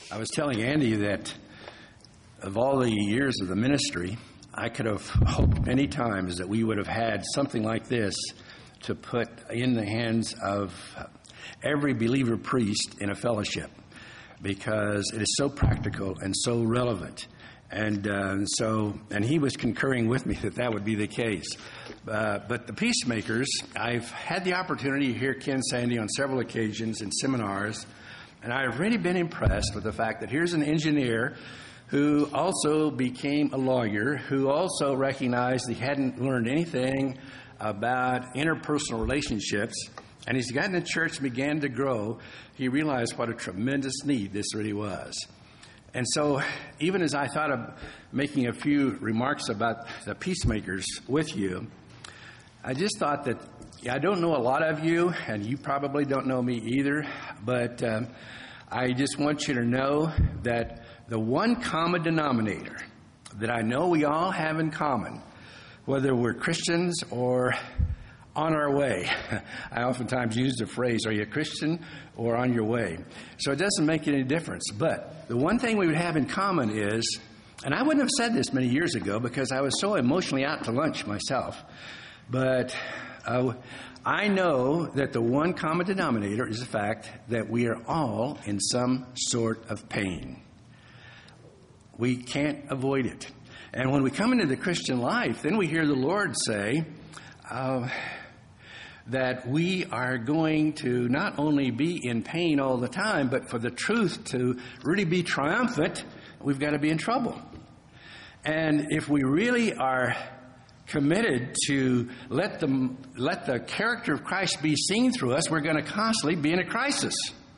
I was telling Andy that of all the years of the ministry, I could have hoped many times that we would have had something like this to put in the hands of every believer priest in a fellowship, because it is so practical and so relevant. And he was concurring with me that would be the case. But the peacemakers, I've had the opportunity to hear Ken Sande on several occasions in seminars, and I've really been impressed with the fact that here's an engineer who also became a lawyer, who also recognized he hadn't learned anything about interpersonal relationships, and he's gotten in church and began to grow. He realized what a tremendous need this really was. And so even as I thought of making a few remarks about the peacemakers with you, I just thought that I don't know a lot of you, and you probably don't know me either, but I just want you to know that the one common denominator that I know we all have in common, whether we're Christians or on our way. I oftentimes use the phrase, are you a Christian or on your way? So it doesn't make any difference. But the one thing we would have in common is, and I wouldn't have said this many years ago because I was so emotionally out to lunch myself, but I know that the one common denominator is the fact that we are all in some sort of pain. We can't avoid it. And when we come into the Christian life, then we hear the Lord say that we are going to not only be in pain all the time, but for the truth to really be triumphant, we've got to be in trouble. And if we really are committed to let the character of Christ be seen through us, we're going to constantly be in a crisis.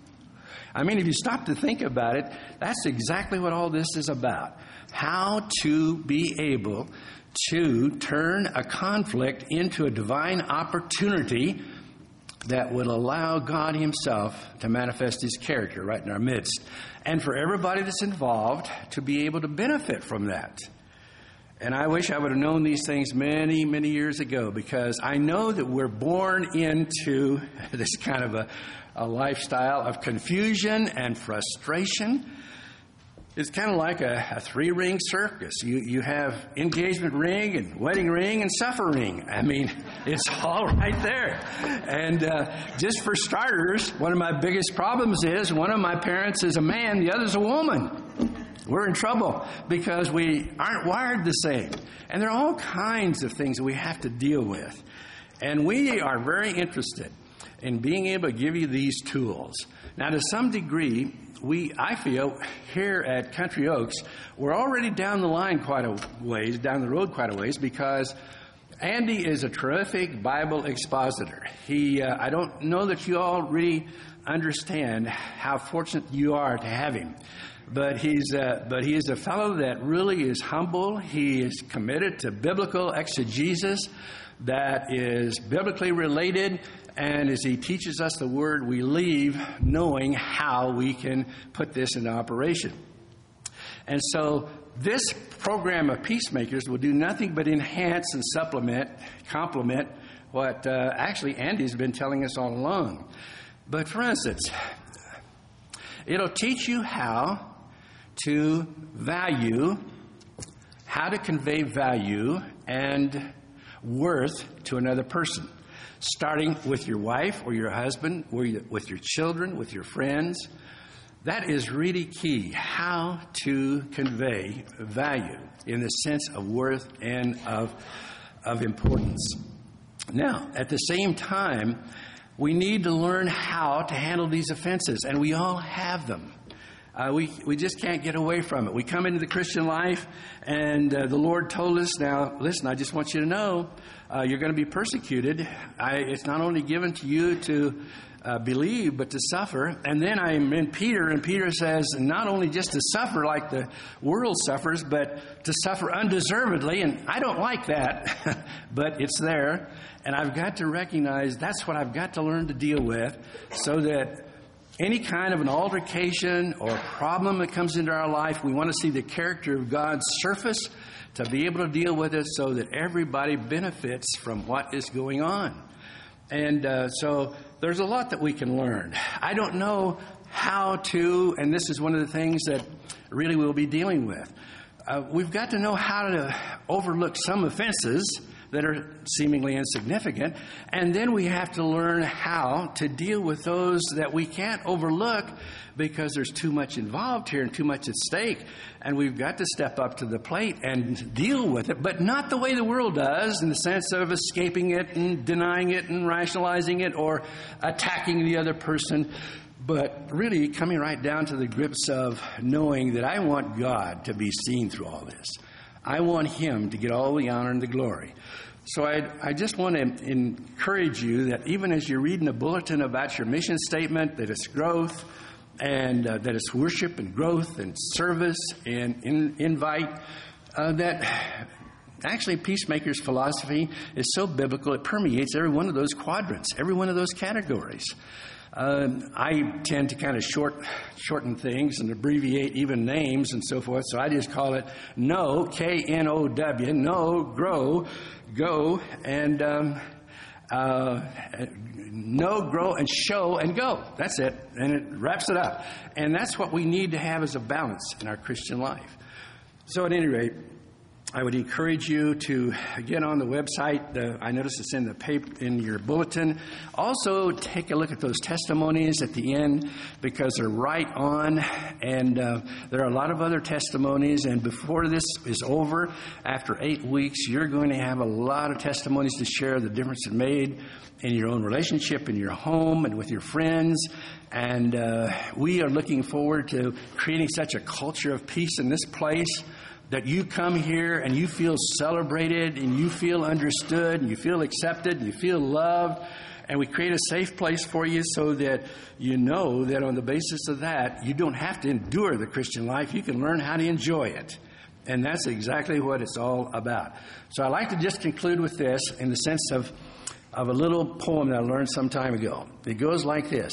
I mean, if you stop to think about it, that's exactly what all this is about. How to be able to turn a conflict into a divine opportunity that would allow God himself to manifest his character right in our midst. And for everybody that's involved to be able to benefit from that. And I wish I would have known these things many, many years ago, because I know that we're born into this kind of a lifestyle of confusion and frustration. It's kind of like a three-ring circus. You have engagement ring and wedding ring and supper ring. I mean, it's all right there. And just for starters, one of my biggest problems is one of my parents is a man, the other's a woman. We're in trouble because we aren't wired the same. And there are all kinds of things that we have to deal with. And we are very interested in being able to give you these tools. Now, to some degree, I feel here at Country Oaks, we're already down the line quite a ways, down the road quite a ways, because Andy is a terrific Bible expositor. I don't know that you all really understand how fortunate you are to have him. But he is a fellow that really is humble. He is committed to biblical exegesis that is biblically related. And as he teaches us the word, we leave knowing how we can put this into operation. And so this program of Peacemakers will do nothing but enhance and complement what actually Andy's been telling us all along. But for instance, it'll teach you how to value, how to convey value and worth to another person, starting with your wife or your husband, with your children, with your friends. That is really key, how to convey value in the sense of worth and of importance. Now, at the same time, we need to learn how to handle these offenses, and we all have them. We just can't get away from it. We come into the Christian life, and the Lord told us, now, listen, I just want you to know you're going to be persecuted. It's not only given to you to believe, but to suffer. And then I'm in Peter, and Peter says not only just to suffer like the world suffers, but to suffer undeservedly. And I don't like that, but it's there. And I've got to recognize that's what I've got to learn to deal with, so that any kind of an altercation or problem that comes into our life, we want to see the character of God surface to be able to deal with it so that everybody benefits from what is going on. And so there's a lot that we can learn. I don't know how to, and this is one of the things that really we'll be dealing with. We've got to know how to overlook some offenses that are seemingly insignificant, and then we have to learn how to deal with those that we can't overlook because there's too much involved here and too much at stake, and we've got to step up to the plate and deal with it, but not the way the world does, in the sense of escaping it and denying it and rationalizing it or attacking the other person, but really coming right down to the grips of knowing that I want God to be seen through all this. I want Him to get all the honor and the glory. So I just want to encourage you that even as you're reading a bulletin about your mission statement, that it's growth and that it's worship and growth and service and invite, that actually Peacemaker's philosophy is so biblical, it permeates every one of those quadrants, every one of those categories. I tend to kind of shorten things and abbreviate even names and so forth, so I just call it KNOW, K-N-O-W, know, grow, go, and know, grow, and show, and go. That's it, and it wraps it up. And that's what we need to have as a balance in our Christian life. So at any rate, I would encourage you to get on the website. I notice it's in the paper, in your bulletin. Also, take a look at those testimonies at the end, because they're right on. And there are a lot of other testimonies. And before this is over, after 8 weeks, you're going to have a lot of testimonies to share the difference it made in your own relationship, in your home, and with your friends. And we are looking forward to creating such a culture of peace in this place, that you come here and you feel celebrated and you feel understood and you feel accepted and you feel loved. And we create a safe place for you so that you know that on the basis of that, you don't have to endure the Christian life. You can learn how to enjoy it. And that's exactly what it's all about. So I'd like to just conclude with this in the sense of a little poem that I learned some time ago. It goes like this.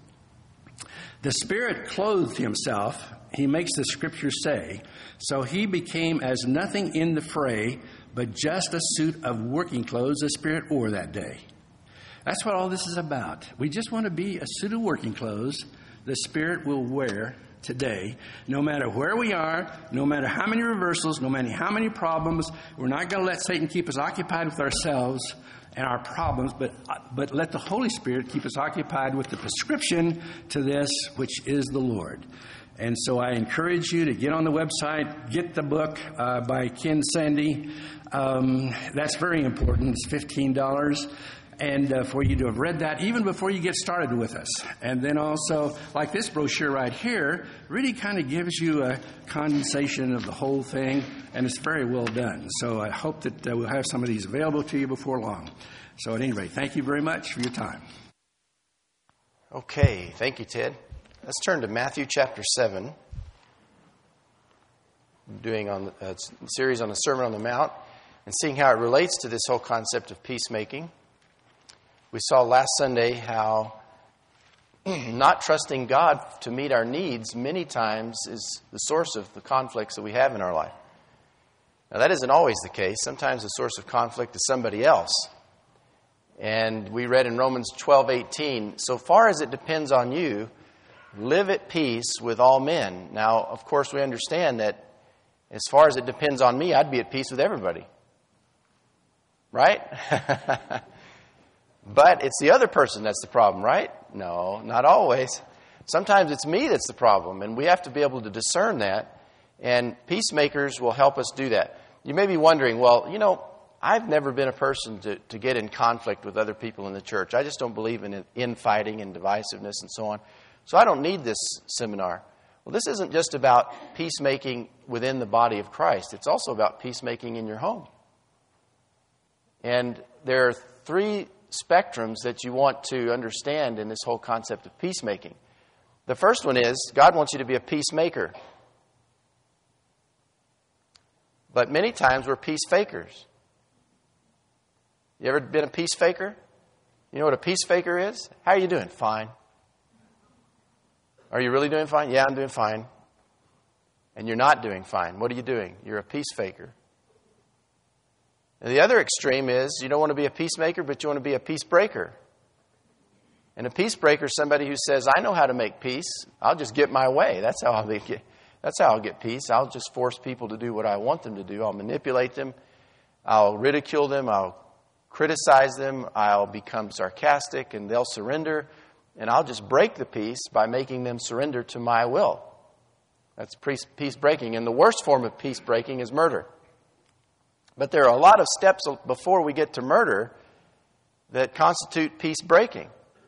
The Spirit clothed Himself, He makes the Scriptures say, so He became as nothing in the fray, but just a suit of working clothes the Spirit wore that day. That's what all this is about. We just want to be a suit of working clothes the Spirit will wear today, no matter where we are, no matter how many reversals, no matter how many problems. We're not going to let Satan keep us occupied with ourselves and our problems, but let the Holy Spirit keep us occupied with the prescription to this, which is the Lord. And so I encourage you to get on the website, get the book by Ken Sande. That's very important. It's $15. And for you to have read that even before you get started with us. And then also, like this brochure right here, really kind of gives you a condensation of the whole thing, and it's very well done. So I hope that we'll have some of these available to you before long. So at any rate, thank you very much for your time. Okay, thank you, Ted. Let's turn to Matthew chapter 7. I'm doing a series on the Sermon on the Mount and seeing how it relates to this whole concept of peacemaking. We saw last Sunday how not trusting God to meet our needs many times is the source of the conflicts that we have in our life. Now, that isn't always the case. Sometimes the source of conflict is somebody else. And we read in Romans 12:18, so far as it depends on you, live at peace with all men. Now, of course, we understand that as far as it depends on me, I'd be at peace with everybody. Right? But it's the other person that's the problem, right? No, not always. Sometimes it's me that's the problem, and we have to be able to discern that, and peacemakers will help us do that. You may be wondering, well, I've never been a person to get in conflict with other people in the church. I just don't believe in infighting and divisiveness and so on. So I don't need this seminar. Well, this isn't just about peacemaking within the body of Christ. It's also about peacemaking in your home. And there are three spectrums that you want to understand in this whole concept of peacemaking. The first one is God wants you to be a peacemaker. But many times we're peace fakers. You ever been a peace faker? You know what a peace faker is? How are you doing? Fine. Are you really doing fine? Yeah, I'm doing fine. And you're not doing fine. What are you doing? You're a peace faker. And the other extreme is you don't want to be a peacemaker, but you want to be a peace breaker. And a peace breaker is somebody who says, I know how to make peace. I'll just get my way. That's how I'll get peace. I'll just force people to do what I want them to do. I'll manipulate them. I'll ridicule them. I'll criticize them. I'll become sarcastic and they'll surrender. And I'll just break the peace by making them surrender to my will. That's peace breaking. And the worst form of peace breaking is murder. But there are a lot of steps before we get to murder that constitute peace breaking.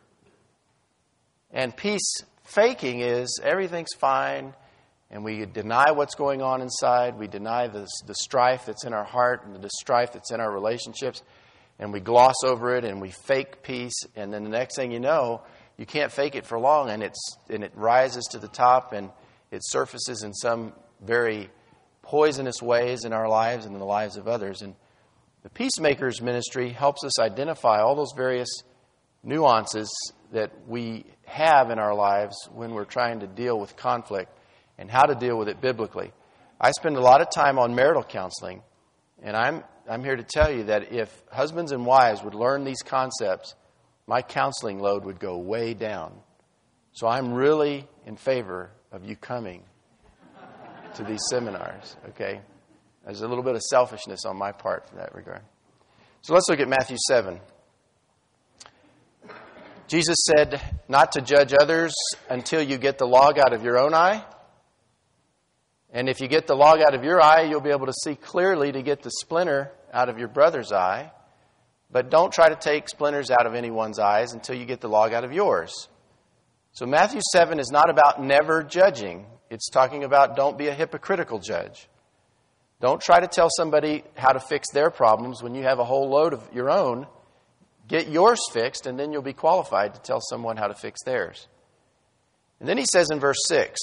And peace faking is everything's fine, and we deny what's going on inside. We deny the strife that's in our heart and the strife that's in our relationships, and we gloss over it and we fake peace. And then the next thing you know, you can't fake it for long, and it rises to the top and it surfaces in some very poisonous ways in our lives and in the lives of others. And the Peacemakers Ministry helps us identify all those various nuances that we have in our lives when we're trying to deal with conflict and how to deal with it biblically. I spend a lot of time on marital counseling, and I'm here to tell you that if husbands and wives would learn these concepts, my counseling load would go way down. So I'm really in favor of you coming to these seminars, okay? There's a little bit of selfishness on my part in that regard. So let's look at Matthew 7. Jesus said not to judge others until you get the log out of your own eye. And if you get the log out of your eye, you'll be able to see clearly to get the splinter out of your brother's eye. But don't try to take splinters out of anyone's eyes until you get the log out of yours. So Matthew 7 is not about never judging. It's talking about don't be a hypocritical judge. Don't try to tell somebody how to fix their problems when you have a whole load of your own. Get yours fixed, and then you'll be qualified to tell someone how to fix theirs. And then he says in verse 6,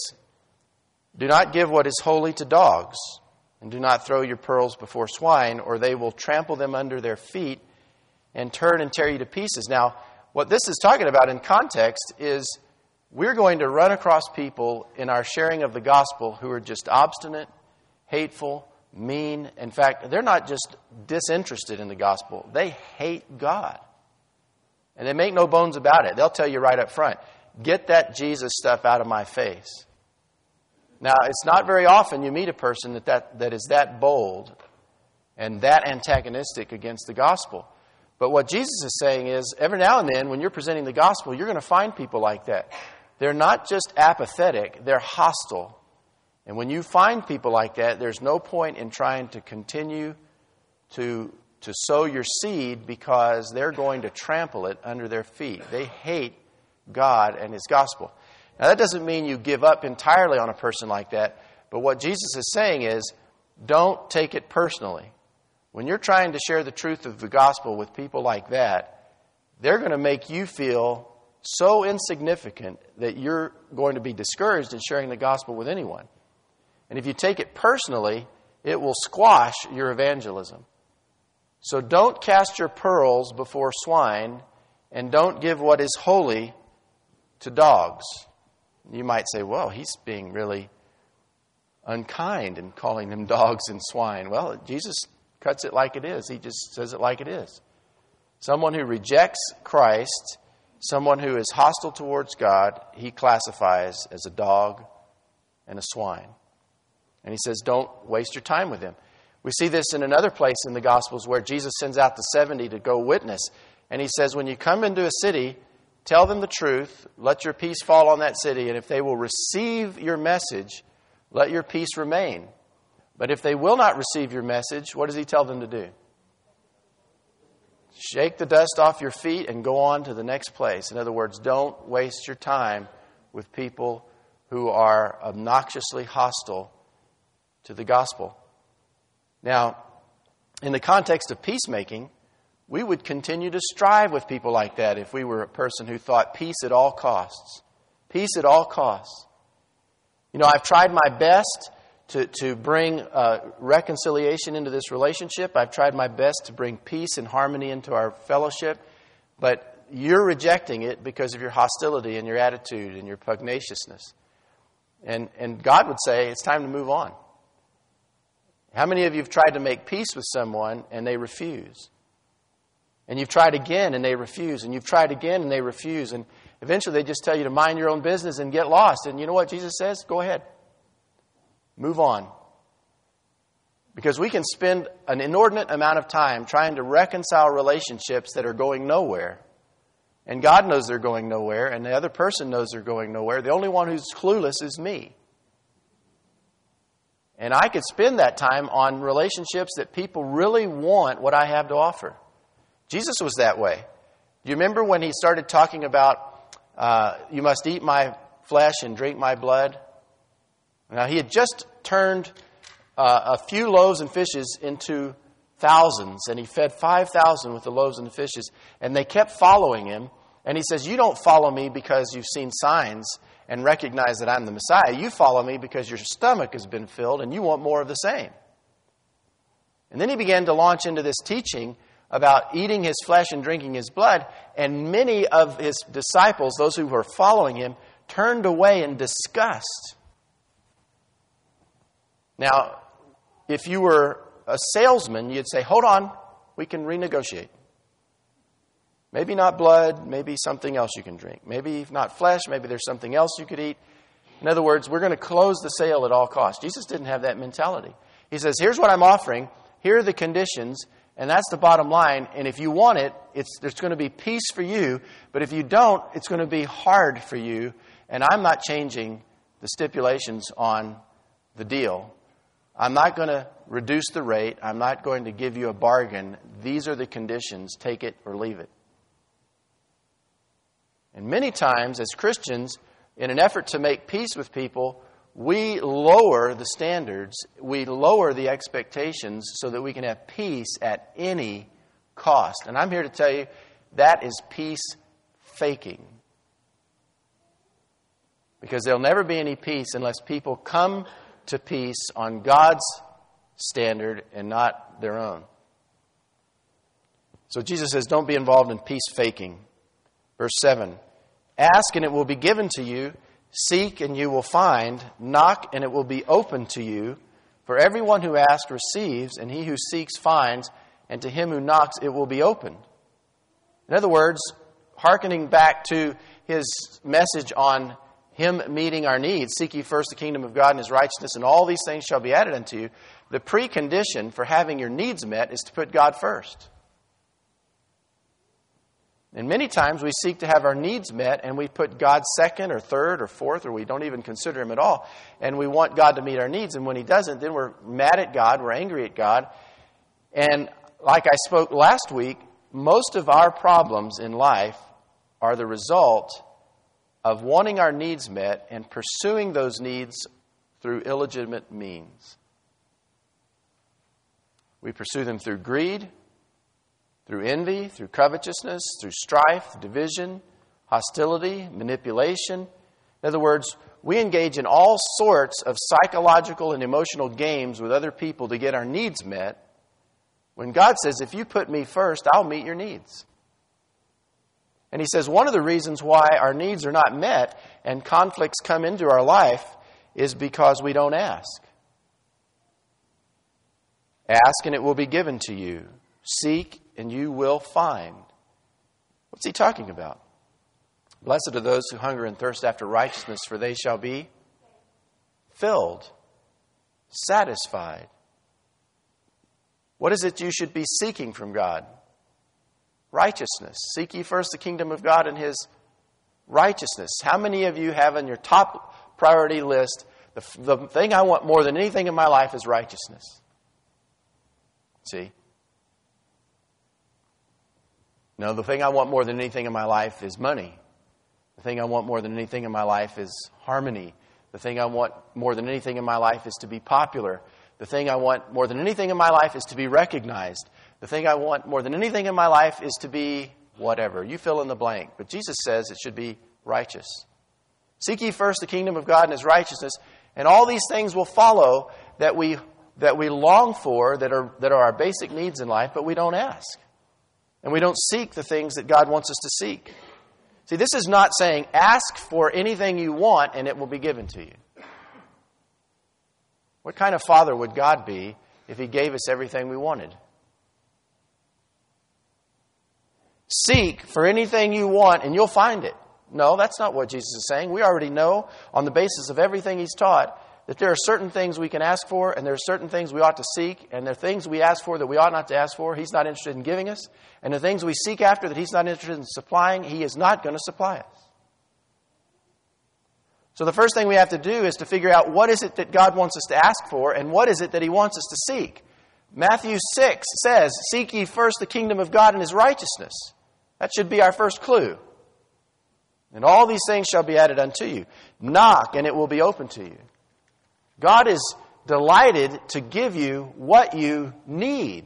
do not give what is holy to dogs, and do not throw your pearls before swine, or they will trample them under their feet and turn and tear you to pieces. Now, what this is talking about in context is we're going to run across people in our sharing of the gospel who are just obstinate, hateful, mean. In fact, they're not just disinterested in the gospel. They hate God. And they make no bones about it. They'll tell you right up front, get that Jesus stuff out of my face. Now, it's not very often you meet a person that is that bold and that antagonistic against the gospel. But what Jesus is saying is, every now and then, when you're presenting the gospel, you're going to find people like that. They're not just apathetic, they're hostile. And when you find people like that, there's no point in trying to continue to sow your seed, because they're going to trample it under their feet. They hate God and His gospel. Now, that doesn't mean you give up entirely on a person like that, but what Jesus is saying is, don't take it personally. When you're trying to share the truth of the gospel with people like that, they're going to make you feel so insignificant that you're going to be discouraged in sharing the gospel with anyone. And if you take it personally, it will squash your evangelism. So don't cast your pearls before swine, and don't give what is holy to dogs. You might say, well, he's being really unkind in calling them dogs and swine. Well, Jesus cuts it like it is. He just says it like it is. Someone who rejects Christ, someone who is hostile towards God, he classifies as a dog and a swine. And he says, don't waste your time with him. We see this in another place in the Gospels where Jesus sends out the 70 to go witness. And he says, when you come into a city, tell them the truth, let your peace fall on that city, and if they will receive your message, let your peace remain. But if they will not receive your message, what does he tell them to do? Shake the dust off your feet and go on to the next place. In other words, don't waste your time with people who are obnoxiously hostile to the gospel. Now, in the context of peacemaking, we would continue to strive with people like that if we were a person who thought peace at all costs. Peace at all costs. You know, I've tried my best to bring reconciliation into this relationship. I've tried my best to bring peace and harmony into our fellowship. But you're rejecting it because of your hostility and your attitude and your pugnaciousness. And God would say, it's time to move on. How many of you have tried to make peace with someone and they refuse? And you've tried again and they refuse. And you've tried again and they refuse. And eventually they just tell you to mind your own business and get lost. And you know what Jesus says? Go ahead. Move on. Because we can spend an inordinate amount of time trying to reconcile relationships that are going nowhere. And God knows they're going nowhere. And the other person knows they're going nowhere. The only one who's clueless is me. And I could spend that time on relationships that people really want what I have to offer. Jesus was that way. Do you remember when he started talking about, you must eat my flesh and drink my blood? Now, he had just turned a few loaves and fishes into thousands, and he fed 5,000 with the loaves and the fishes, and they kept following him. And he says, you don't follow me because you've seen signs and recognize that I'm the Messiah. You follow me because your stomach has been filled and you want more of the same. And then he began to launch into this teaching about eating his flesh and drinking his blood, and many of his disciples, those who were following him, turned away in disgust. Now, if you were a salesman, you'd say, hold on, we can renegotiate. Maybe not blood, maybe something else you can drink. Maybe not flesh, maybe there's something else you could eat. In other words, we're going to close the sale at all costs. Jesus didn't have that mentality. He says, here's what I'm offering, here are the conditions, and that's the bottom line. And if you want it, there's going to be peace for you. But if you don't, it's going to be hard for you. And I'm not changing the stipulations on the deal. I'm not going to reduce the rate. I'm not going to give you a bargain. These are the conditions. Take it or leave it. And many times as Christians, in an effort to make peace with people, we lower the standards, we lower the expectations so that we can have peace at any cost. And I'm here to tell you that is peace faking. Because there'll never be any peace unless people come to peace on God's standard and not their own. So Jesus says, don't be involved in peace faking. Verse 7, ask and it will be given to you. Seek and you will find. Knock and it will be opened to you. For everyone who asks receives, and he who seeks finds, and to him who knocks it will be opened. In other words, hearkening back to his message on him meeting our needs, seek ye first the kingdom of God and his righteousness, and all these things shall be added unto you. The precondition for having your needs met is to put God first. And many times we seek to have our needs met and we put God second or third or fourth, or we don't even consider him at all. And we want God to meet our needs. And when he doesn't, then we're mad at God, we're angry at God. And like I spoke last week, most of our problems in life are the result of wanting our needs met and pursuing those needs through illegitimate means. We pursue them through greed, through envy, through covetousness, through strife, division, hostility, manipulation. In other words, we engage in all sorts of psychological and emotional games with other people to get our needs met, when God says, if you put me first, I'll meet your needs. And he says one of the reasons why our needs are not met and conflicts come into our life is because we don't ask. Ask and it will be given to you. Seek and you will find. What's he talking about? Blessed are those who hunger and thirst after righteousness, for they shall be filled, satisfied. What is it you should be seeking from God? Righteousness. Seek ye first the kingdom of God and his righteousness. How many of you have on your top priority list, the thing I want more than anything in my life is righteousness? See? No, the thing I want more than anything in my life is money. The thing I want more than anything in my life is harmony. The thing I want more than anything in my life is to be popular. The thing I want more than anything in my life is to be recognized. The thing I want more than anything in my life is to be whatever. You fill in the blank. But Jesus says it should be righteous. Seek ye first the kingdom of God and his righteousness, and all these things will follow that we long for, that are our basic needs in life, but we don't ask. And we don't seek the things that God wants us to seek. See, this is not saying ask for anything you want and it will be given to you. What kind of father would God be if he gave us everything we wanted? seek for anything you want and you'll find it. No, that's not what Jesus is saying. We already know on the basis of everything He's taught that there are certain things we can ask for and there are certain things we ought to seek, and there are things we ask for that we ought not to ask for. He's not interested in giving us. And the things we seek after that He's not interested in supplying, He is not going to supply us. So the first thing we have to do is to figure out what is it that God wants us to ask for and what is it that He wants us to seek. Matthew 6 says, "Seek ye first the kingdom of God and His righteousness." That should be our first clue. "And all these things shall be added unto you. Knock, and it will be open to you." God is delighted to give you what you need.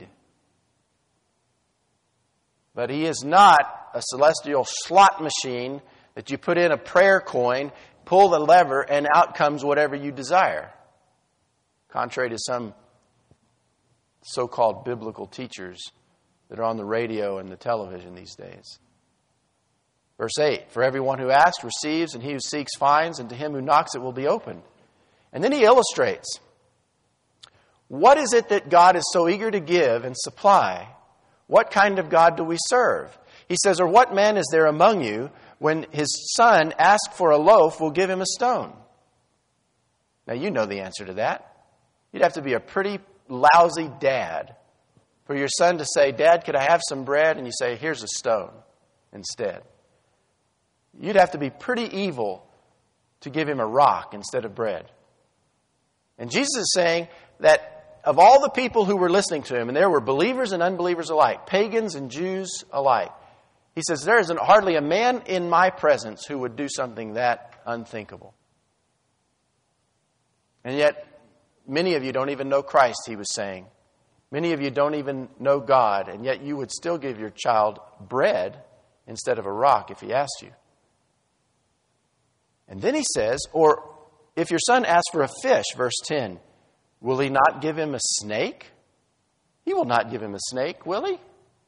But He is not a celestial slot machine that you put in a prayer coin, pull the lever, and out comes whatever you desire. Contrary to some so-called biblical teachers that are on the radio and the television these days. Verse 8, "For everyone who asks receives, and he who seeks finds, and to him who knocks it will be opened." And then he illustrates, what is it that God is so eager to give and supply? What kind of God do we serve? He says, "Or what man is there among you, when his son asks for a loaf, will give him a stone?" Now you know the answer to that. You'd have to be a pretty lousy dad for your son to say, "Dad, could I have some bread?" And you say, "Here's a stone instead." You'd have to be pretty evil to give him a rock instead of bread. And Jesus is saying that of all the people who were listening to Him, and there were believers and unbelievers alike, pagans and Jews alike, He says, there isn't hardly a man in my presence who would do something that unthinkable. And yet, many of you don't even know Christ, He was saying. Many of you don't even know God, and yet you would still give your child bread instead of a rock if he asked you. And then He says, "Or if your son asks for a fish," verse 10, "will He not give him a snake?" He will not give him a snake, will He?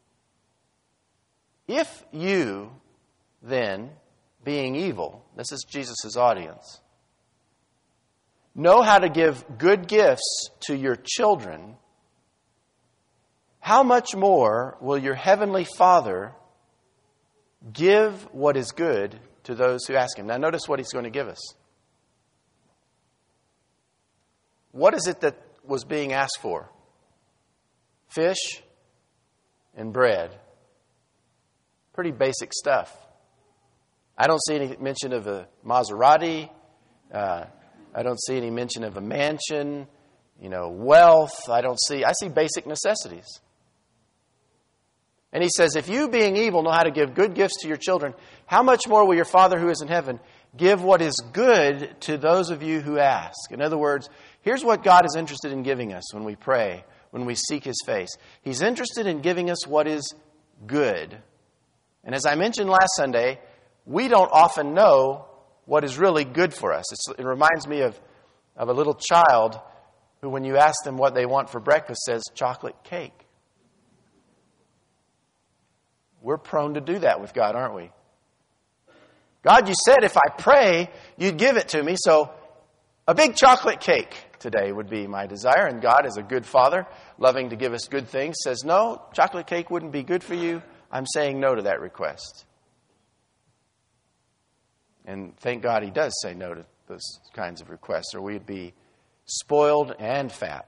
"If you, then, being evil," this is Jesus' audience, "know how to give good gifts to your children, how much more will your heavenly Father give what is good to those who ask Him?" Now notice what He's going to give us. What is it that was being asked for? Fish and bread. Pretty basic stuff. I don't see any mention of a Maserati. I don't see any mention of a mansion, wealth. I see basic necessities. And He says, "If you, being evil, know how to give good gifts to your children, how much more will your Father who is in heaven give what is good to those of you who ask?" In other words, here's what God is interested in giving us when we pray, when we seek His face. He's interested in giving us what is good. And as I mentioned last Sunday, we don't often know what is really good for us. It reminds me of a little child who, when you ask them what they want for breakfast, says chocolate cake. We're prone to do that with God, aren't we? "God, you said if I pray, you'd give it to me, so a big chocolate cake today would be my desire." And God, as a good Father, loving to give us good things, says, "No, chocolate cake wouldn't be good for you. I'm saying no to that request." And thank God He does say no to those kinds of requests, or we'd be spoiled and fat.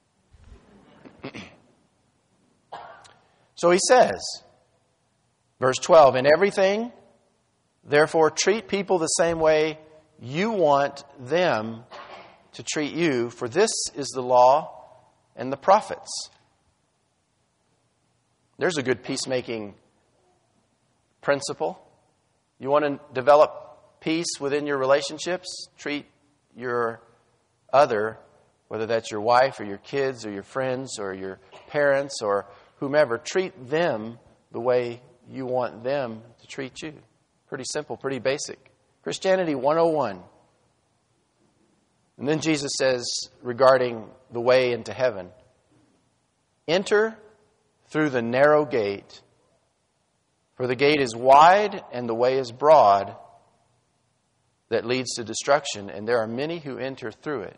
So He says, verse 12, "In everything, therefore, treat people the same way you want them to treat you, for this is the law and the prophets." There's a good peacemaking principle. You want to develop peace within your relationships? Treat your other, whether that's your wife or your kids or your friends or your parents or whomever, treat them the way you want them to treat you. Pretty simple, pretty basic. Christianity 101. And then Jesus says regarding the way into heaven, "Enter through the narrow gate, for the gate is wide and the way is broad that leads to destruction, and there are many who enter through it."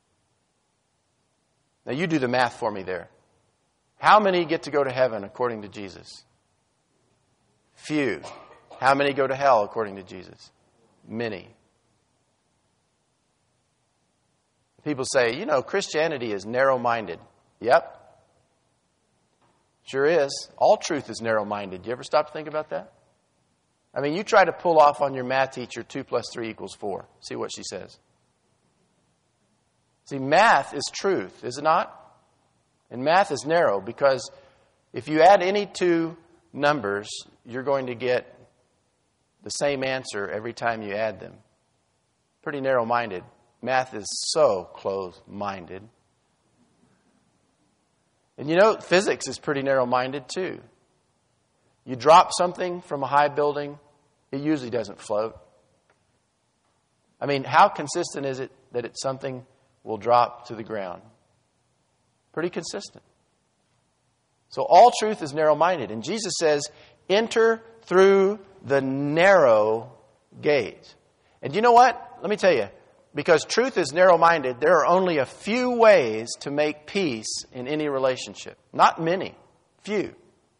Now you do the math for me there. How many get to go to heaven according to Jesus? Few. How many go to hell according to Jesus? Many. People say, Christianity is narrow-minded. Yep. Sure is. All truth is narrow-minded. You ever stop to think about that? I mean, you try to pull off on your math teacher 2 + 3 = 4. See what she says. See, math is truth, is it not? And math is narrow because if you add any two numbers, you're going to get the same answer every time you add them. Pretty narrow-minded. Math is so close-minded. And physics is pretty narrow-minded too. You drop something from a high building, it usually doesn't float. I mean, how consistent is it that something will drop to the ground? Pretty consistent. So all truth is narrow-minded. And Jesus says, enter through the narrow gate. And you know what? Let me tell you. Because truth is narrow-minded, there are only a few ways to make peace in any relationship. Not many. Few.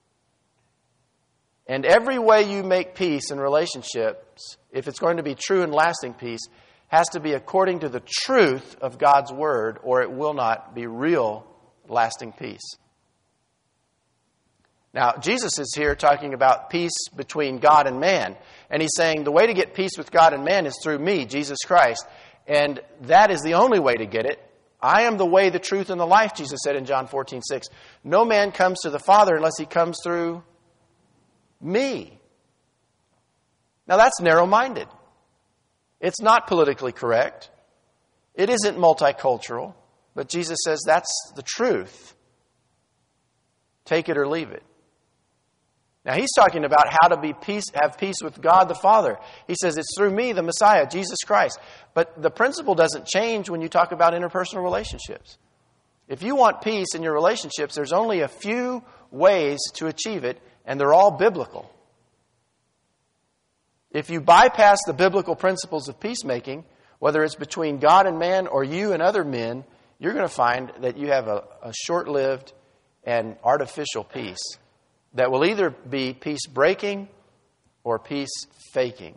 And every way you make peace in relationships, if it's going to be true and lasting peace, has to be according to the truth of God's Word, or it will not be real lasting peace. Now, Jesus is here talking about peace between God and man. And he's saying the way to get peace with God and man is through me, Jesus Christ. And that is the only way to get it. I am the way, the truth, and the life, Jesus said in John 14:6. No man comes to the Father unless he comes through me. Now that's narrow-minded. It's not politically correct. It isn't multicultural. But Jesus says that's the truth. Take it or leave it. Now he's talking about how to have peace with God the Father. He says it's through me, the Messiah, Jesus Christ. But the principle doesn't change when you talk about interpersonal relationships. If you want peace in your relationships, there's only a few ways to achieve it, and they're all biblical. If you bypass the biblical principles of peacemaking, whether it's between God and man or you and other men, you're going to find that you have a short-lived and artificial peace that will either be peace-breaking or peace-faking.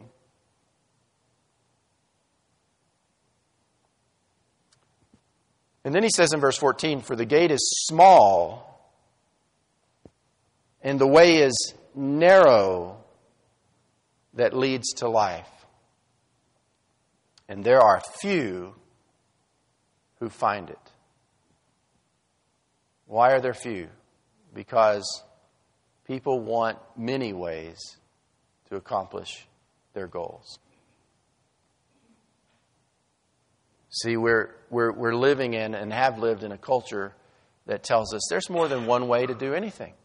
And then he says in verse 14, for the gate is small and the way is narrow that leads to life. And there are few who find it. Why are there few? Because people want many ways to accomplish their goals. See, we're living in and have lived in a culture that tells us there's more than one way to do anything.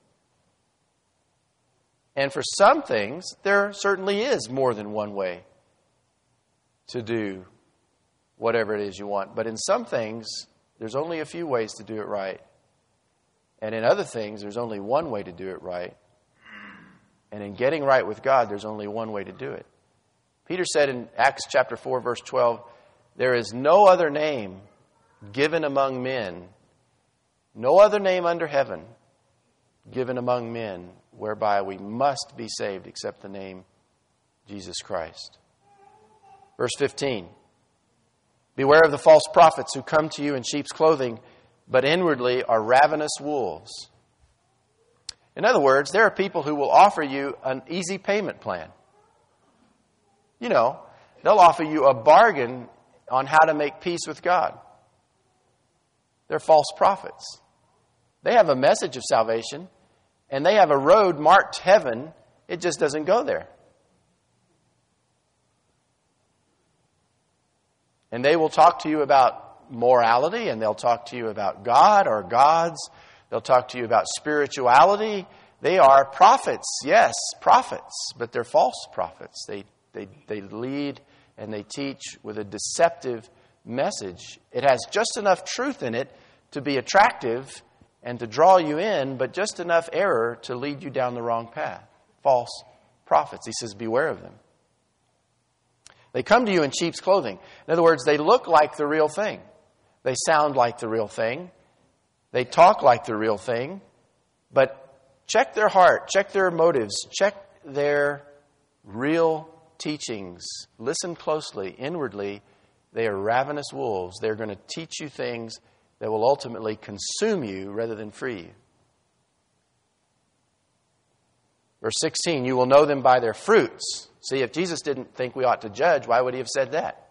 And for some things, there certainly is more than one way to do whatever it is you want. But in some things, there's only a few ways to do it right. And in other things, there's only one way to do it right. And in getting right with God, there's only one way to do it. Peter said in Acts chapter 4, verse 12, there is no other name given among men, no other name under heaven given among men whereby we must be saved except the name Jesus Christ. Verse 15, beware of the false prophets who come to you in sheep's clothing, but inwardly are ravenous wolves. In other words, there are people who will offer you an easy payment plan. They'll offer you a bargain on how to make peace with God. They're false prophets. They have a message of salvation, and they have a road marked to heaven. It just doesn't go there. And they will talk to you about morality, and they'll talk to you about God or gods. They'll talk to you about spirituality. They are prophets, yes, prophets, but they're false prophets. They lead and they teach with a deceptive message. It has just enough truth in it to be attractive and to draw you in, but just enough error to lead you down the wrong path. False prophets. He says, beware of them. They come to you in sheep's clothing. In other words, they look like the real thing. They sound like the real thing. They talk like the real thing. But check their heart, check their motives, check their real teachings, listen closely, inwardly, they are ravenous wolves. They're going to teach you things that will ultimately consume you rather than free you. Verse 16, you will know them by their fruits. See, if Jesus didn't think we ought to judge, why would he have said that?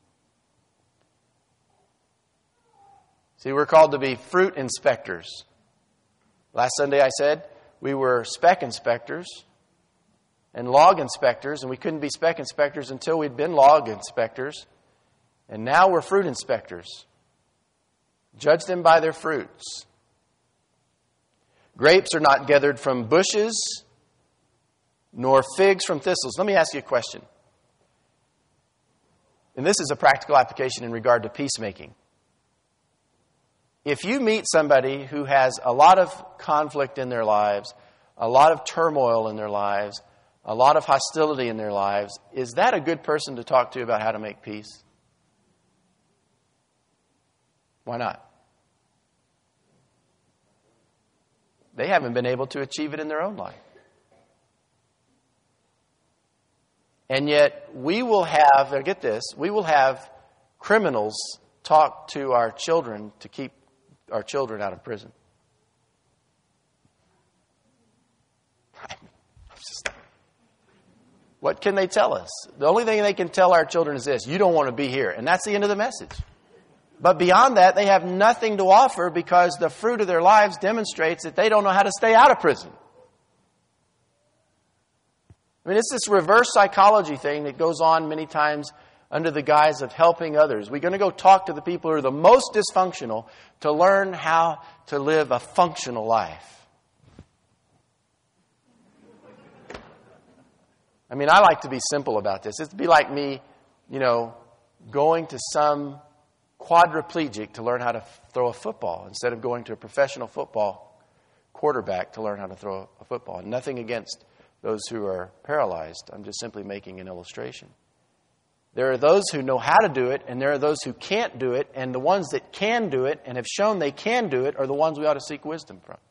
See, we're called to be fruit inspectors. Last Sunday I said we were speck inspectors and log inspectors, and we couldn't be speck inspectors until we'd been log inspectors. And now we're fruit inspectors. Judge them by their fruits. Grapes are not gathered from bushes, nor figs from thistles. Let me ask you a question. And this is a practical application in regard to peacemaking. If you meet somebody who has a lot of conflict in their lives, a lot of turmoil in their lives, a lot of hostility in their lives, is that a good person to talk to about how to make peace? Why not? They haven't been able to achieve it in their own life. And yet we will have, now get this, we will have criminals talk to our children to keep our children out of prison. What can they tell us? The only thing they can tell our children is this: you don't want to be here. And that's the end of the message. But beyond that, they have nothing to offer because the fruit of their lives demonstrates that they don't know how to stay out of prison. I mean, it's this reverse psychology thing that goes on many times under the guise of helping others. We're going to go talk to the people who are the most dysfunctional to learn how to live a functional life. I mean, I like to be simple about this. It'd be like me, going to some quadriplegic to learn how to throw a football instead of going to a professional football quarterback to learn how to throw a football. Nothing against those who are paralyzed. I'm just simply making an illustration. There are those who know how to do it, and there are those who can't do it, and the ones that can do it and have shown they can do it are the ones we ought to seek wisdom from.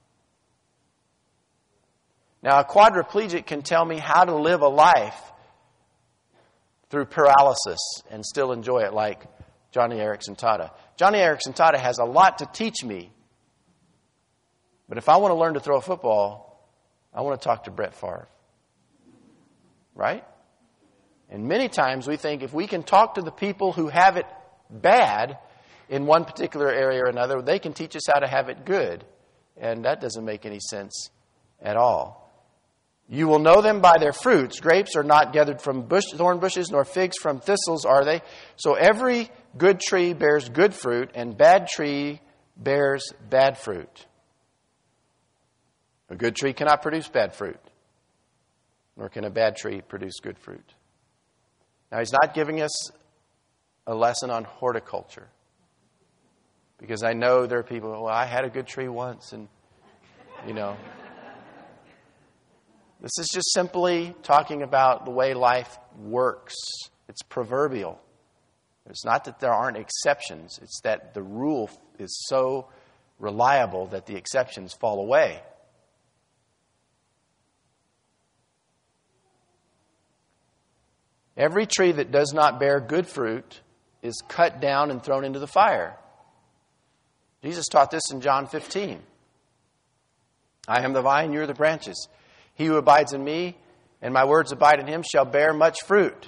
Now, a quadriplegic can tell me how to live a life through paralysis and still enjoy it, like Johnny Erickson Tata. Johnny Erickson Tata has a lot to teach me. But if I want to learn to throw a football, I want to talk to Brett Favre. Right? And many times we think if we can talk to the people who have it bad in one particular area or another, they can teach us how to have it good. And that doesn't make any sense at all. You will know them by their fruits. Grapes are not gathered from thorn bushes, nor figs from thistles, are they? So every good tree bears good fruit, and bad tree bears bad fruit. A good tree cannot produce bad fruit, nor can a bad tree produce good fruit. Now, he's not giving us a lesson on horticulture, because I know there are people, well, I had a good tree once, and, This is just simply talking about the way life works. It's proverbial. It's not that there aren't exceptions. It's that the rule is so reliable that the exceptions fall away. Every tree that does not bear good fruit is cut down and thrown into the fire. Jesus taught this in John 15. I am the vine, you are the branches. He who abides in me, and my words abide in him, shall bear much fruit.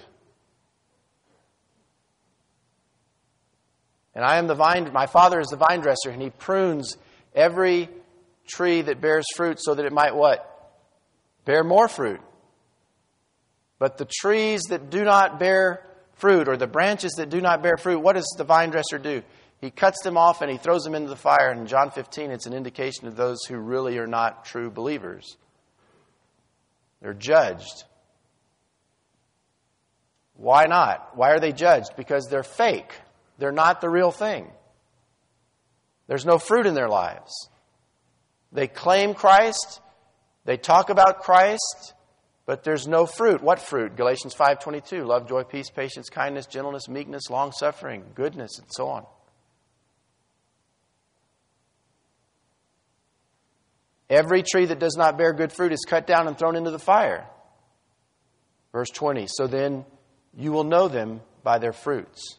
And I am the vine, my Father is the vine dresser, and he prunes every tree that bears fruit so that it might what? Bear more fruit. But the trees that do not bear fruit, or the branches that do not bear fruit, what does the vine dresser do? He cuts them off and he throws them into the fire. And in John 15, it's an indication of those who really are not true believers. They're judged. Why not? Why are they judged? Because they're fake. They're not the real thing. There's no fruit in their lives. They claim Christ. They talk about Christ. But there's no fruit. What fruit? Galatians 5:22. Love, joy, peace, patience, kindness, gentleness, meekness, long-suffering, goodness, and so on. Every tree that does not bear good fruit is cut down and thrown into the fire. Verse 20, so then you will know them by their fruits.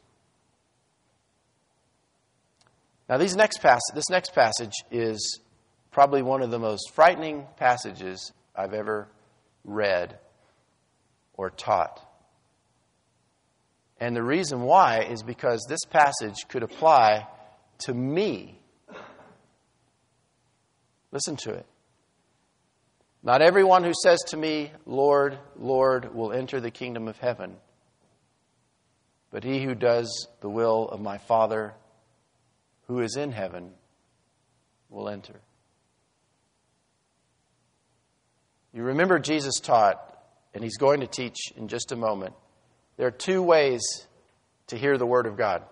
Now this next passage is probably one of the most frightening passages I've ever read or taught. And the reason why is because this passage could apply to me. Listen to it. Not everyone who says to me, Lord, Lord, will enter the kingdom of heaven, but he who does the will of my Father who is in heaven will enter. You remember Jesus taught, and he's going to teach in just a moment, there are two ways to hear the Word of God.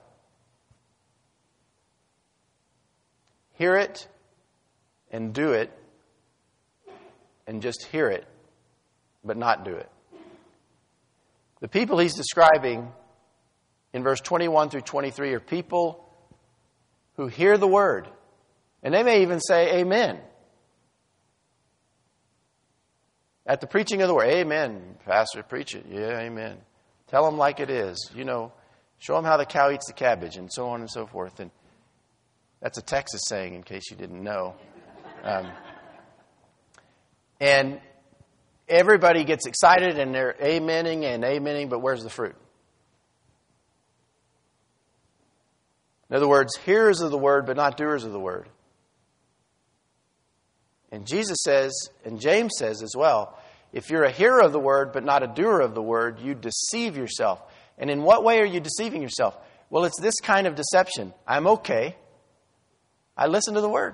Hear it and do it, and just hear it, but not do it. The people he's describing in verse 21 through 23 are people who hear the Word, and they may even say amen. At the preaching of the Word, amen, Pastor, preach it. Yeah, amen. Tell them like it is. You know, show them how the cow eats the cabbage, and so on and so forth. And that's a Texas saying, in case you didn't know. And everybody gets excited, and they're amening, but where's the fruit? In other words, hearers of the Word, but not doers of the Word. And Jesus says, and James says as well, if you're a hearer of the Word, but not a doer of the Word, you deceive yourself. And in what way are you deceiving yourself? Well, it's this kind of deception. I'm okay. I listen to the Word.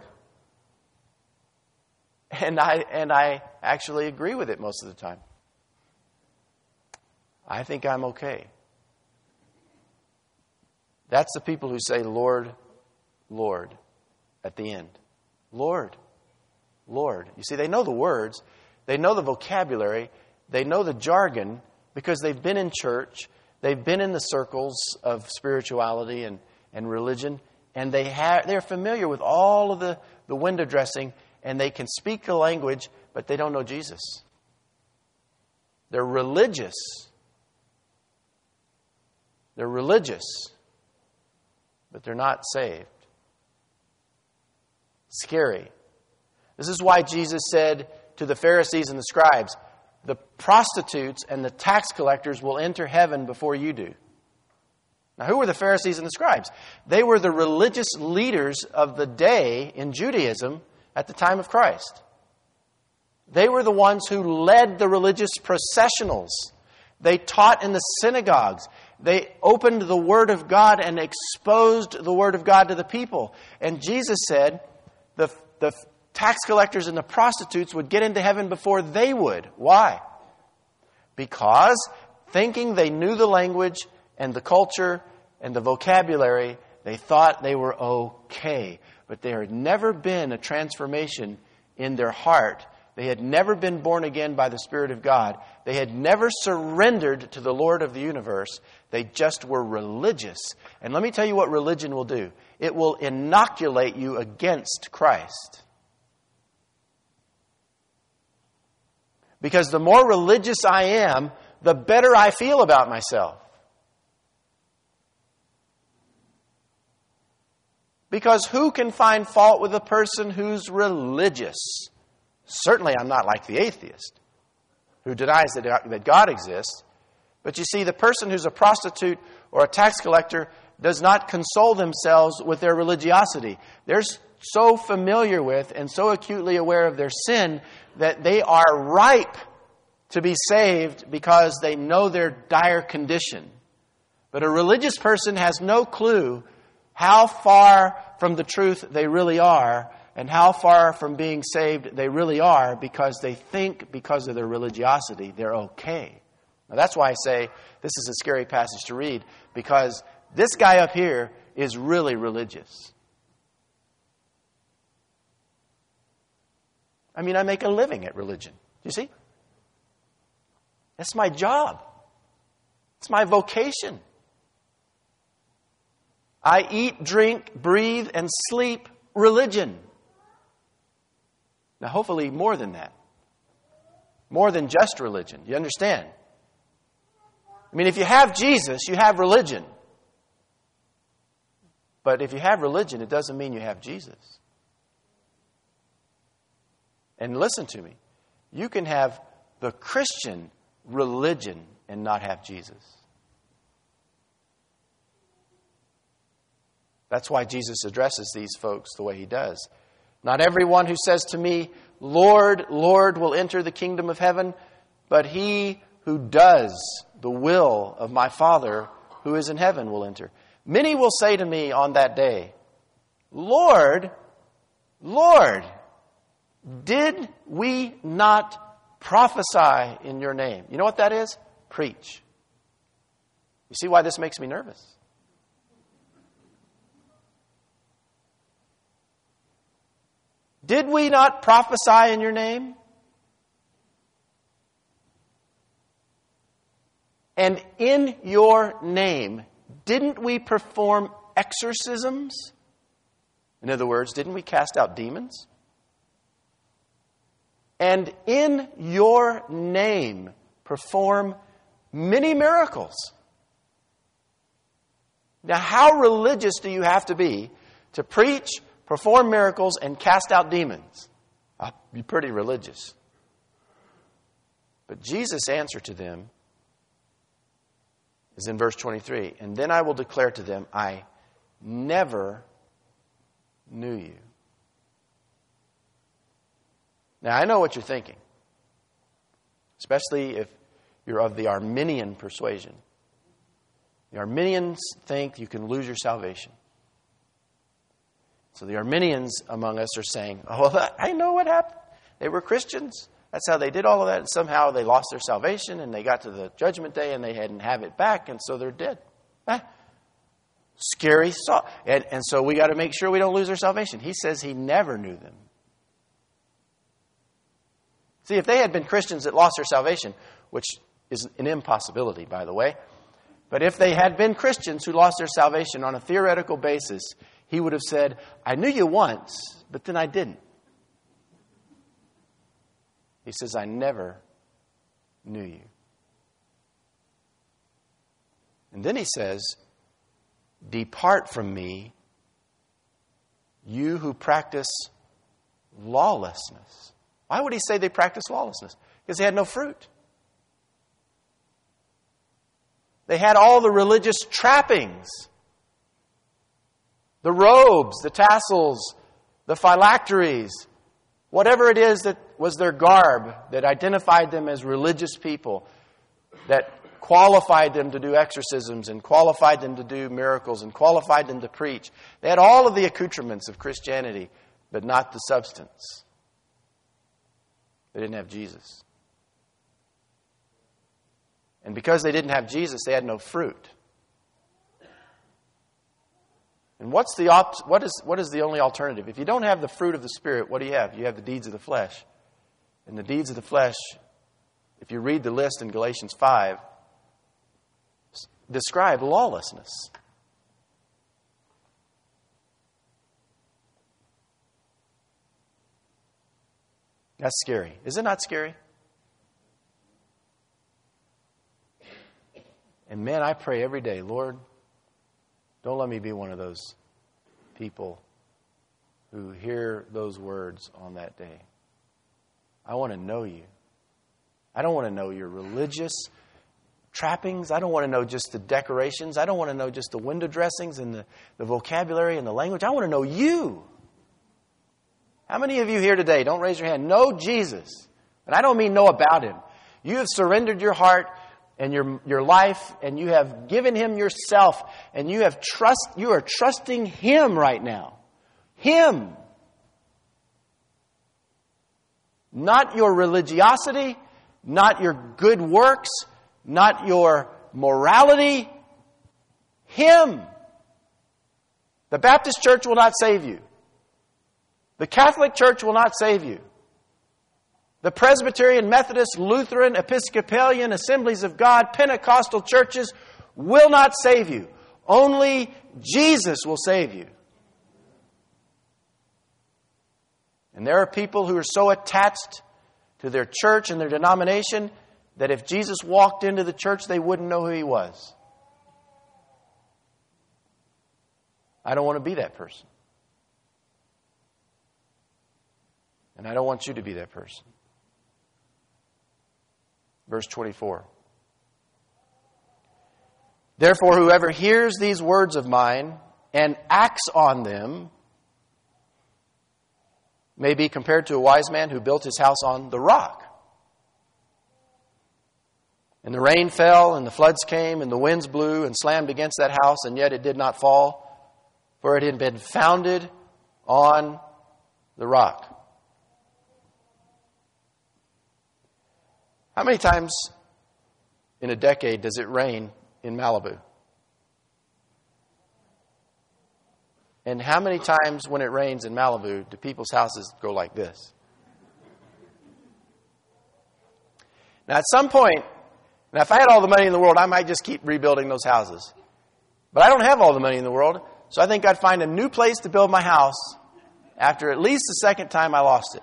And I actually agree with it most of the time. I think I'm okay. That's the people who say, Lord, Lord, at the end. Lord, Lord. You see, they know the words. They know the vocabulary. They know the jargon because they've been in church. They've been in the circles of spirituality and religion. And they're familiar with all of the window dressing. And they can speak the language, but they don't know Jesus. They're religious. They're religious, but they're not saved. Scary. This is why Jesus said to the Pharisees and the scribes, the prostitutes and the tax collectors will enter heaven before you do. Now, who were the Pharisees and the scribes? They were the religious leaders of the day in Judaism at the time of Christ. They were the ones who led the religious processionals. They taught in the synagogues. They opened the Word of God and exposed the Word of God to the people. And Jesus said the tax collectors and the prostitutes would get into heaven before they would. Why? Because thinking they knew the language and the culture and the vocabulary, they thought they were okay. But there had never been a transformation in their heart. They had never been born again by the Spirit of God. They had never surrendered to the Lord of the universe. They just were religious. And let me tell you what religion will do. It will inoculate you against Christ. Because the more religious I am, the better I feel about myself. Because who can find fault with a person who's religious? Certainly I'm not like the atheist who denies that God exists. But you see, the person who's a prostitute or a tax collector does not console themselves with their religiosity. They're so familiar with and so acutely aware of their sin that they are ripe to be saved because they know their dire condition. But a religious person has no clue how far from the truth they really are and how far from being saved they really are because they think because of their religiosity they're okay. Now that's why I say this is a scary passage to read, because this guy up here is really religious. I mean, I make a living at religion. You see? That's my job. It's my vocation. I eat, drink, breathe, and sleep religion. Now, hopefully more than that. More than just religion. You understand? I mean, if you have Jesus, you have religion. But if you have religion, it doesn't mean you have Jesus. And listen to me. You can have the Christian religion and not have Jesus. That's why Jesus addresses these folks the way he does. Not everyone who says to me, Lord, Lord, will enter the kingdom of heaven, but he who does the will of my Father who is in heaven will enter. Many will say to me on that day, Lord, Lord, did we not prophesy in your name? You know what that is? Preach. You see why this makes me nervous? Did we not prophesy in your name? And in your name, didn't we perform exorcisms? In other words, didn't we cast out demons? And in your name, perform many miracles. Now, how religious do you have to be to preach, perform miracles, and cast out demons? I'll be pretty religious. But Jesus' answer to them is in verse 23. And then I will declare to them, I never knew you. Now, I know what you're thinking, especially if you're of the Arminian persuasion. The Arminians think you can lose your salvation. So the Arminians among us are saying, oh, I know what happened. They were Christians. That's how they did all of that. And somehow they lost their salvation and they got to the judgment day and they hadn't have it back. And so they're dead. Scary thought. And so we got to make sure we don't lose our salvation. He says he never knew them. See, if they had been Christians that lost their salvation, which is an impossibility, by the way, but if they had been Christians who lost their salvation on a theoretical basis, he would have said, I knew you once, but then I didn't. He says, I never knew you. And then he says, depart from me, you who practice lawlessness. Why would he say they practice lawlessness? Because they had no fruit. They had all the religious trappings. The robes, the tassels, the phylacteries, whatever it is that was their garb that identified them as religious people, that qualified them to do exorcisms and qualified them to do miracles and qualified them to preach. They had all of the accoutrements of Christianity, but not the substance. They didn't have Jesus. And because they didn't have Jesus, they had no fruit. And what is the only alternative? If you don't have the fruit of the Spirit, what do you have? You have the deeds of the flesh. And the deeds of the flesh, if you read the list in Galatians 5, describe lawlessness. That's scary. Is it not scary? And man, I pray every day, Lord, don't let me be one of those people who hear those words on that day. I want to know you. I don't want to know your religious trappings. I don't want to know just the decorations. I don't want to know just the window dressings and the vocabulary and the language. I want to know you. How many of you here today, don't raise your hand, know Jesus? And I don't mean know about him. You have surrendered your heart and your life, and you have given him yourself, and you are trusting him right now. Him. Not your religiosity, not your good works, not your morality. Him. The Baptist Church will not save you. The Catholic Church will not save you. The Presbyterian, Methodist, Lutheran, Episcopalian, Assemblies of God, Pentecostal churches will not save you. Only Jesus will save you. And there are people who are so attached to their church and their denomination that if Jesus walked into the church, they wouldn't know who He was. I don't want to be that person. And I don't want you to be that person. Verse 24. Therefore, whoever hears these words of mine and acts on them may be compared to a wise man who built his house on the rock. And the rain fell, and the floods came, and the winds blew and slammed against that house, and yet it did not fall, for it had been founded on the rock. How many times in a decade does it rain in Malibu? And how many times when it rains in Malibu do people's houses go like this? Now, at some point, now if I had all the money in the world, I might just keep rebuilding those houses. But I don't have all the money in the world, so I think I'd find a new place to build my house after at least the second time I lost it.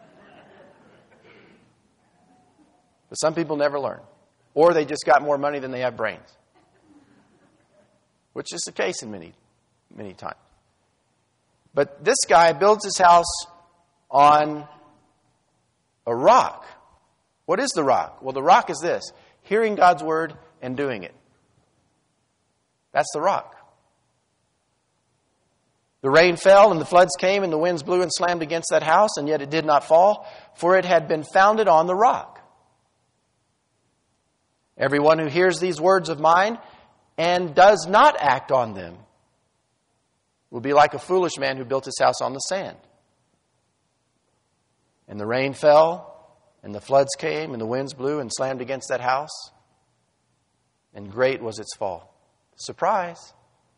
But some people never learn. Or they just got more money than they have brains. Which is the case in many, many times. But this guy builds his house on a rock. What is the rock? Well, the rock is this: hearing God's word and doing it. That's the rock. The rain fell and the floods came and the winds blew and slammed against that house, and yet it did not fall, for it had been founded on the rock. Everyone who hears these words of mine and does not act on them will be like a foolish man who built his house on the sand. And the rain fell, and the floods came, and the winds blew and slammed against that house, and great was its fall. Surprise.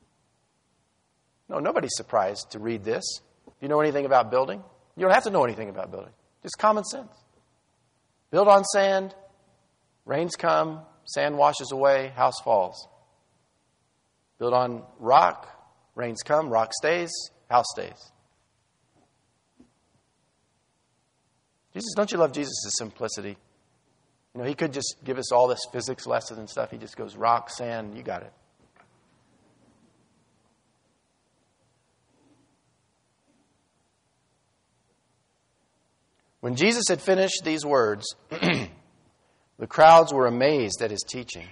No, nobody's surprised to read this. If you know anything about building, you don't have to know anything about building. Just common sense. Build on sand, rains come, sand washes away, house falls. Build on rock, rains come, rock stays, house stays. Jesus, don't you love Jesus' simplicity? You know, He could just give us all this physics lesson and stuff. He just goes rock, sand, you got it. When Jesus had finished these words, the crowds were amazed at His teaching.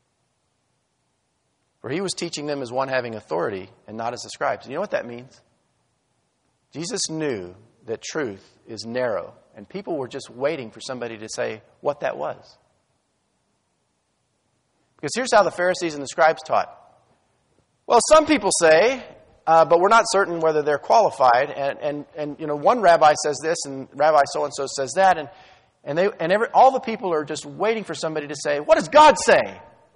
For He was teaching them as one having authority and not as the scribes. You know what that means? Jesus knew that truth is narrow, and people were just waiting for somebody to say what that was. Because here's how the Pharisees and the scribes taught. Well, some people say, but we're not certain whether they're qualified. And you know, one rabbi says this, and Rabbi so-and-so says that, and all the people are just waiting for somebody to say, what does God say?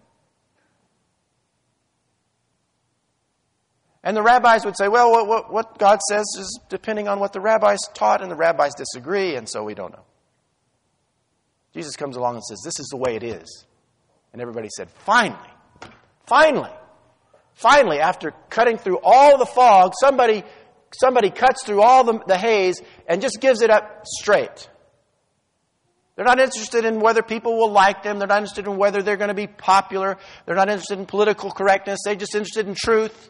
And the rabbis would say, well, what God says is depending on what the rabbis taught, and the rabbis disagree, and so we don't know. Jesus comes along and says, this is the way it is. And everybody said, finally, after cutting through all the fog, somebody cuts through all the haze and just gives it up straight. They're not interested in whether people will like them. They're not interested in whether they're going to be popular. They're not interested in political correctness. They're just interested in truth.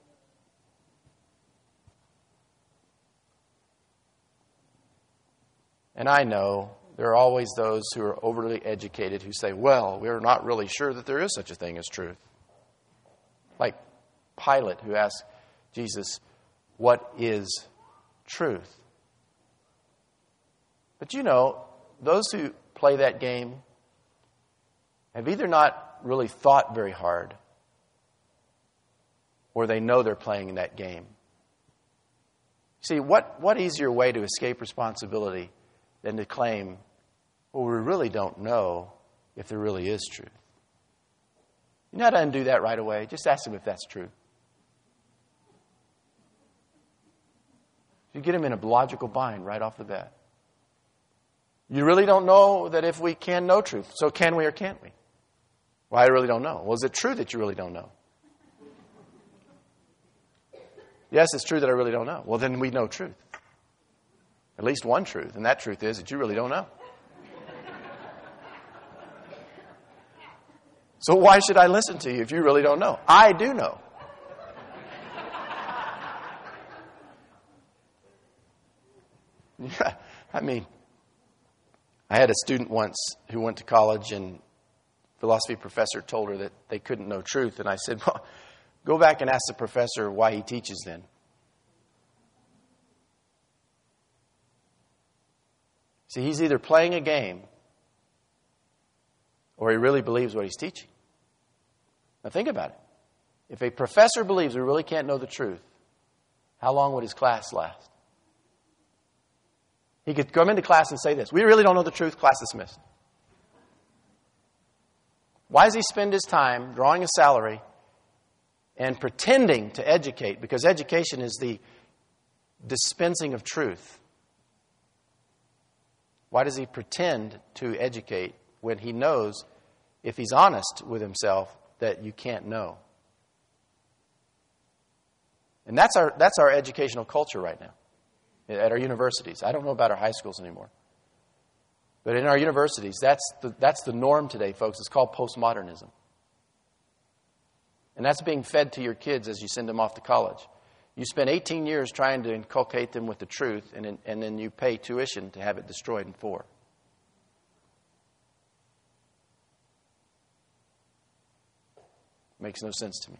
And I know there are always those who are overly educated who say, well, we're not really sure that there is such a thing as truth. Like Pilate, who asked Jesus, what is truth? But you know, those who play that game have either not really thought very hard, or they know they're playing in that game. See, what easier way to escape responsibility than to claim, well, we really don't know if there really is truth. You know how to undo that right away? Just ask them if that's true. You get them in a logical bind right off the bat. You really don't know that if we can know truth. So can we or can't we? Well, I really don't know. Well, is it true that you really don't know? Yes, it's true that I really don't know. Well, then we know truth. At least one truth. And that truth is that you really don't know. So why should I listen to you if you really don't know? I do know. Yeah, I mean, I had a student once who went to college, and philosophy professor told her that they couldn't know truth. And I said, well, go back and ask the professor why he teaches then. See, he's either playing a game or he really believes what he's teaching. Now think about it. If a professor believes we really can't know the truth, how long would his class last? He could come into class and say this: we really don't know the truth, class dismissed. Why does he spend his time drawing a salary and pretending to educate? Because education is the dispensing of truth. Why does he pretend to educate when he knows, if he's honest with himself, that you can't know? And that's our educational culture right now at our universities. I don't know about our high schools anymore. But in our universities, that's the norm today, folks. It's called postmodernism. And that's being fed to your kids as you send them off to college. You spend 18 years trying to inculcate them with the truth, and then you pay tuition to have it destroyed in 4. Makes no sense to me.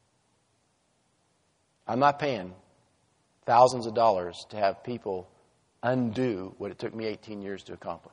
I'm not paying thousands of dollars to have people undo what it took me 18 years to accomplish.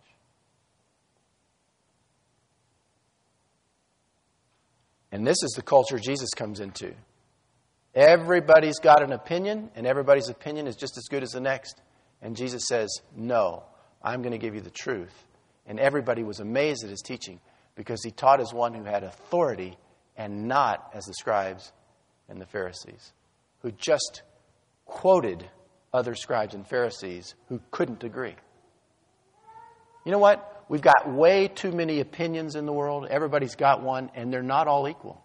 And this is the culture Jesus comes into. Everybody's got an opinion, and everybody's opinion is just as good as the next. And Jesus says, no, I'm going to give you the truth. And everybody was amazed at his teaching because he taught as one who had authority and not as the scribes and the Pharisees, who just quoted other scribes and Pharisees who couldn't agree. You know what? We've got way too many opinions in the world. Everybody's got one, and they're not all equal.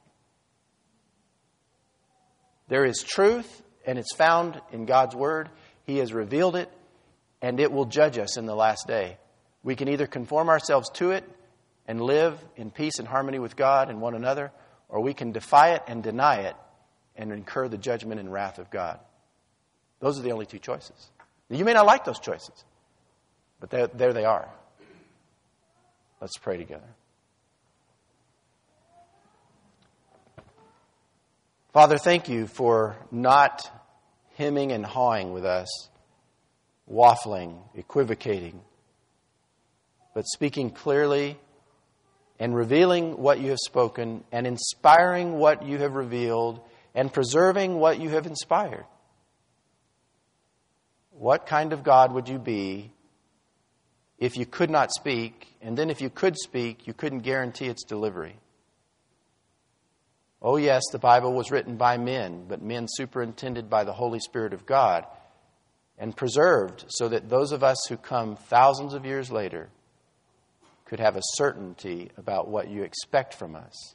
There is truth, and it's found in God's Word. He has revealed it, and it will judge us in the last day. We can either conform ourselves to it and live in peace and harmony with God and one another, or we can defy it and deny it and incur the judgment and wrath of God. Those are the only two choices. You may not like those choices, but there they are. Let's pray together. Father, thank you for not hemming and hawing with us, waffling, equivocating, but speaking clearly and revealing what you have spoken and inspiring what you have revealed and preserving what you have inspired. What kind of God would you be if you could not speak, and then if you could speak, you couldn't guarantee its delivery? Oh yes, the Bible was written by men, but men superintended by the Holy Spirit of God and preserved so that those of us who come thousands of years later could have a certainty about what you expect from us.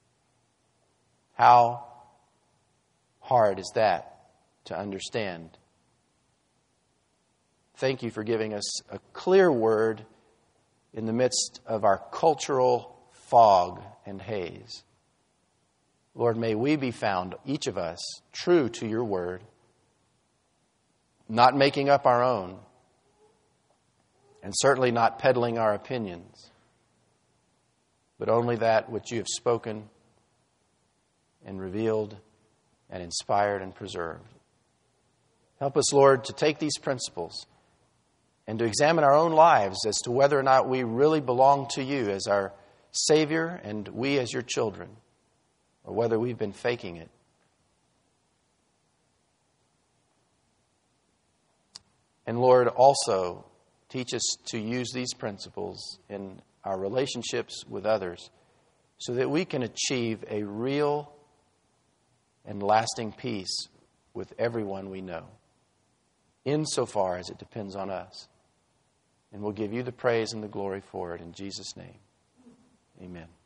How hard is that to understand? Thank you for giving us a clear word in the midst of our cultural fog and haze. Lord, may we be found, each of us, true to your word, not making up our own, and certainly not peddling our opinions, but only that which you have spoken and revealed and inspired and preserved. Help us, Lord, to take these principles and to examine our own lives as to whether or not we really belong to you as our Savior and we as your children, or whether we've been faking it. And Lord, also teach us to use these principles in our relationships with others so that we can achieve a real and lasting peace with everyone we know, insofar as it depends on us. And we'll give you the praise and the glory for it in Jesus' name. Amen.